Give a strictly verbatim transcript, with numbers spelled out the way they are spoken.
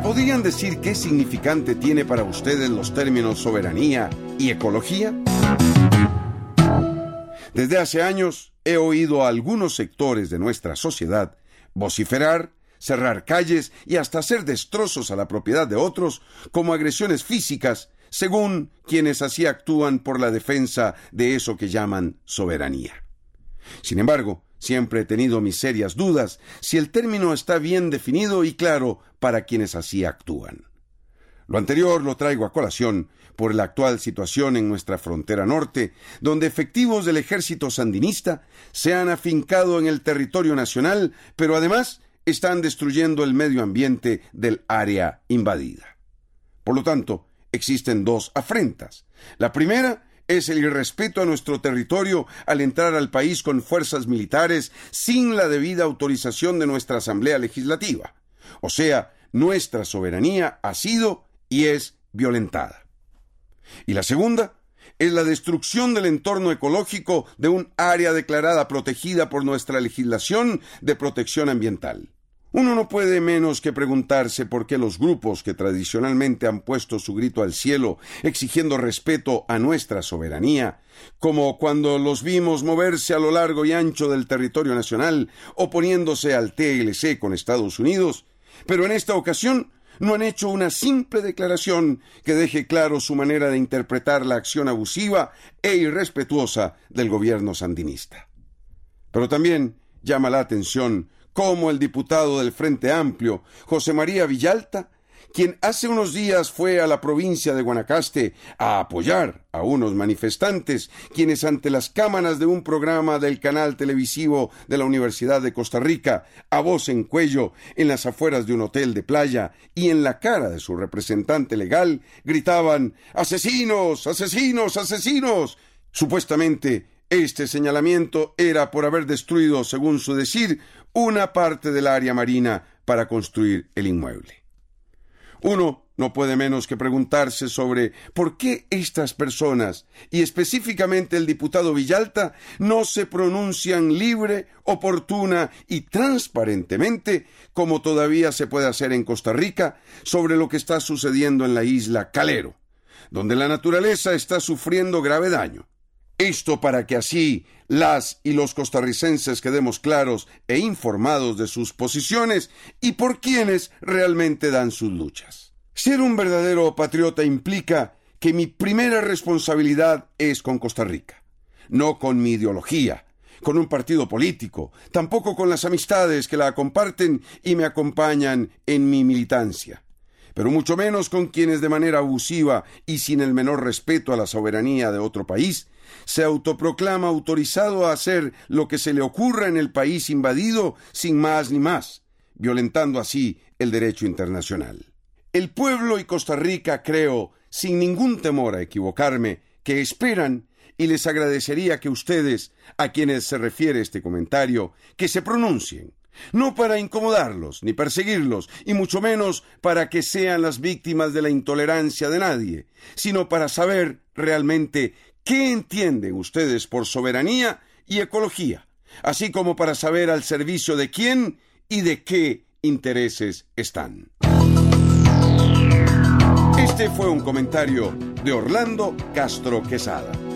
podrían decir qué significante tiene para ustedes los términos soberanía y ecología? Desde hace años he oído a algunos sectores de nuestra sociedad vociferar, cerrar calles y hasta hacer destrozos a la propiedad de otros como agresiones físicas, según quienes así actúan por la defensa de eso que llaman soberanía. Sin embargo, siempre he tenido mis serias dudas si el término está bien definido y claro para quienes así actúan. Lo anterior lo traigo a colación por la actual situación en nuestra frontera norte, donde efectivos del ejército sandinista se han afincado en el territorio nacional, pero además están destruyendo el medio ambiente del área invadida. Por lo tanto, existen dos afrentas. La primera es el irrespeto a nuestro territorio al entrar al país con fuerzas militares sin la debida autorización de nuestra Asamblea Legislativa. O sea, nuestra soberanía ha sido y es violentada. Y la segunda es la destrucción del entorno ecológico de un área declarada protegida por nuestra legislación de protección ambiental. Uno no puede menos que preguntarse por qué los grupos que tradicionalmente han puesto su grito al cielo exigiendo respeto a nuestra soberanía, como cuando los vimos moverse a lo largo y ancho del territorio nacional, oponiéndose al T L C con Estados Unidos, pero en esta ocasión no han hecho una simple declaración que deje claro su manera de interpretar la acción abusiva e irrespetuosa del gobierno sandinista. Pero también llama la atención cómo el diputado del Frente Amplio, José María Villalta, quien hace unos días fue a la provincia de Guanacaste a apoyar a unos manifestantes, quienes ante las cámaras de un programa del canal televisivo de la Universidad de Costa Rica, a voz en cuello, en las afueras de un hotel de playa y en la cara de su representante legal, gritaban «¡Asesinos! ¡Asesinos! ¡Asesinos!». Supuestamente, este señalamiento era por haber destruido, según su decir, una parte del área marina para construir el inmueble. Uno no puede menos que preguntarse sobre por qué estas personas, y específicamente el diputado Villalta, no se pronuncian libre, oportuna y transparentemente, como todavía se puede hacer en Costa Rica, sobre lo que está sucediendo en la isla Calero, donde la naturaleza está sufriendo grave daño. Esto para que así las y los costarricenses quedemos claros e informados de sus posiciones y por quienes realmente dan sus luchas. Ser un verdadero patriota implica que mi primera responsabilidad es con Costa Rica, no con mi ideología, con un partido político, tampoco con las amistades que la comparten y me acompañan en mi militancia, pero mucho menos con quienes de manera abusiva y sin el menor respeto a la soberanía de otro país se autoproclama autorizado a hacer lo que se le ocurra en el país invadido sin más ni más, violentando así el derecho internacional. El pueblo y Costa Rica, creo, sin ningún temor a equivocarme, que esperan, y les agradecería que ustedes, a quienes se refiere este comentario, que se pronuncien, no para incomodarlos ni perseguirlos, y mucho menos para que sean las víctimas de la intolerancia de nadie, sino para saber realmente ¿qué entienden ustedes por soberanía y ecología? Así como para saber al servicio de quién y de qué intereses están. Este fue un comentario de Orlando Castro Quesada.